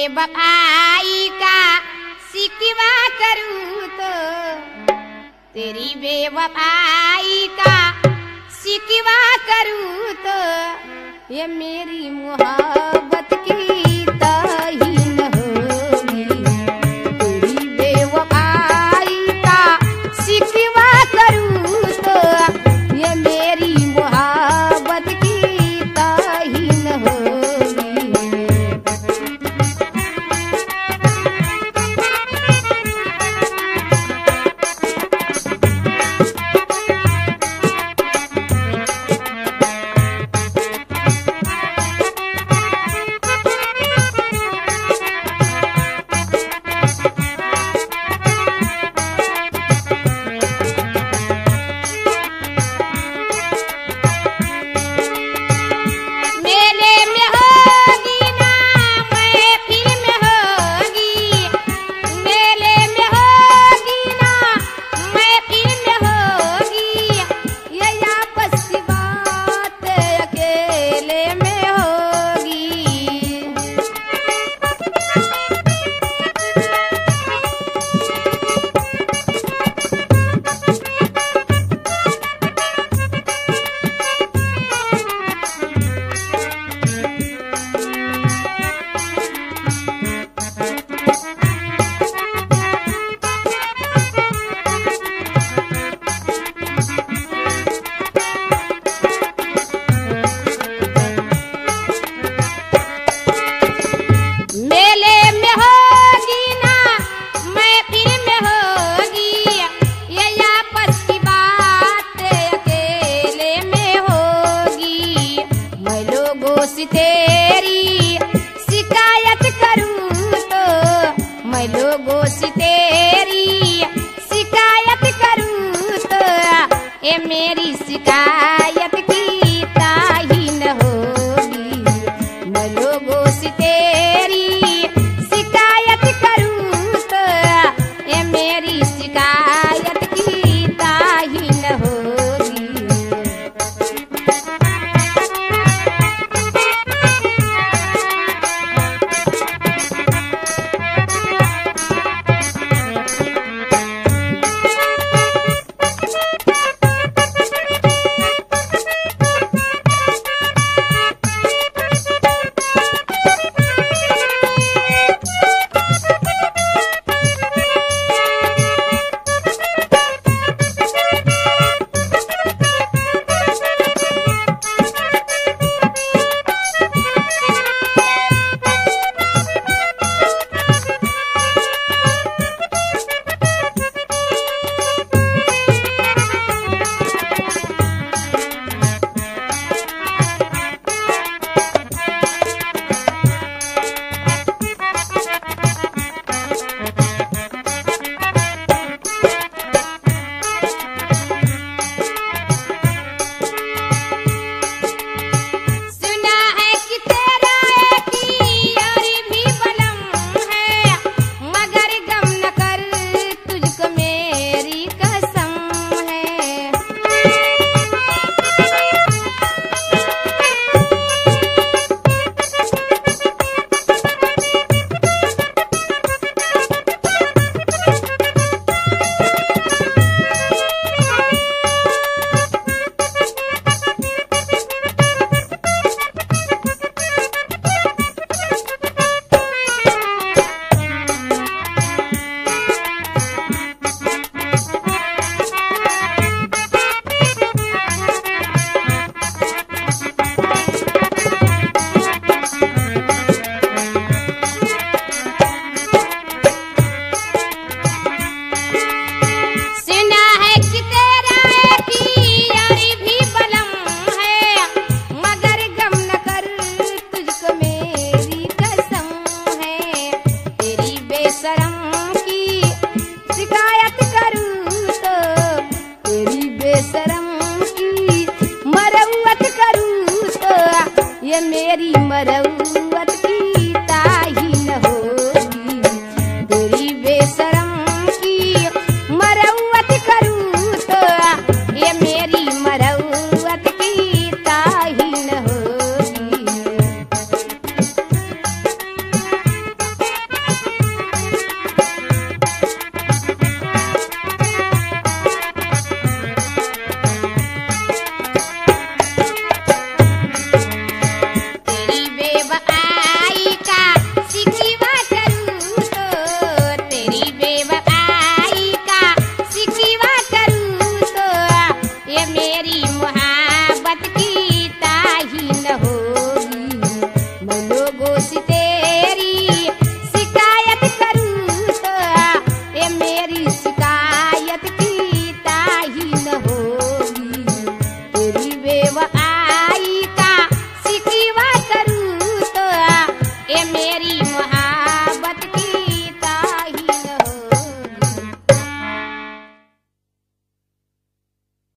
बेवफाई का शिकवा करूं तो तेरी बेवफाई का शिकवा करूं तो ये मेरी मोहब्बत की तहीन होगी। तेरी बेवफाई का शिकवा करूं तो ये मेरी मोहब्बत की तहीन होगी। तेरी शिकायत करूं तो मैं लोगों से तेरी शिकायत करूं तो ये मेरी शिकायत की ताहीन होगी। मैं लोगों से तेरी शिकायत करूं तो ये मेरी शिकायत की ताहीन होगी। ये मेरी मरऊ